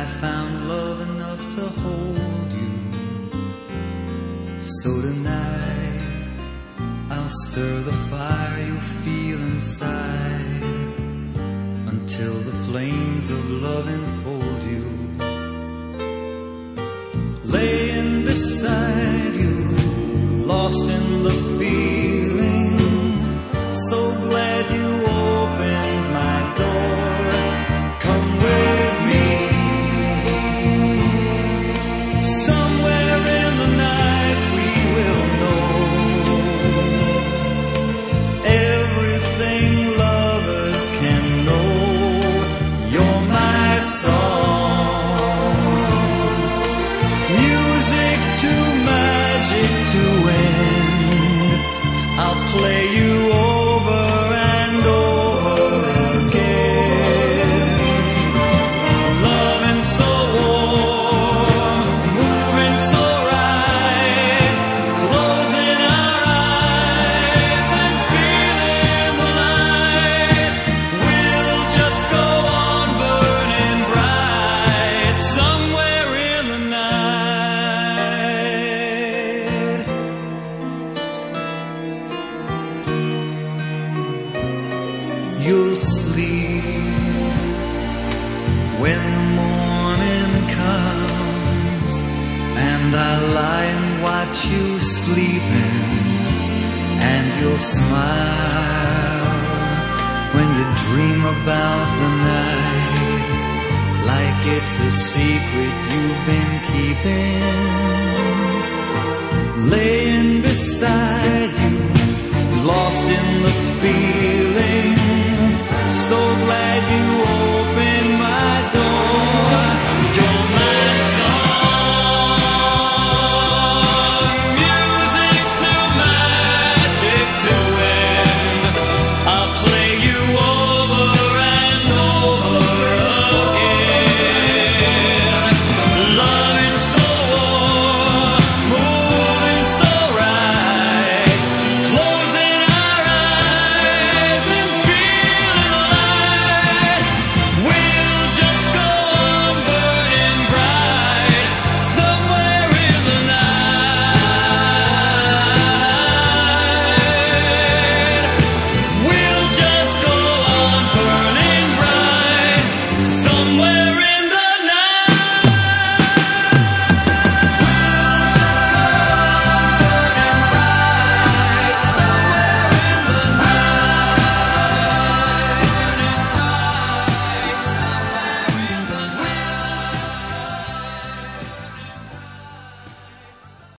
found love enough to hold you. So tonight I'll stir the fire you feel inside until the flames of love enfold you. Laying beside you, lost in the feeling, so glad you opened my door. Come with me. Somewhere in the night we will know everything lovers can know. You're my song, music to magic to end. I'll play you over and over again. Loving so warm, moving so right, closing our eyes and feeling the light. We'll just go on burning bright somewhere in the night. You'll sleep when the morning comes, and I lie and watch you sleeping, and you'll smile when you dream about the night, like it's a secret you've been keeping. Laying beside you, lost in the feeling, so glad you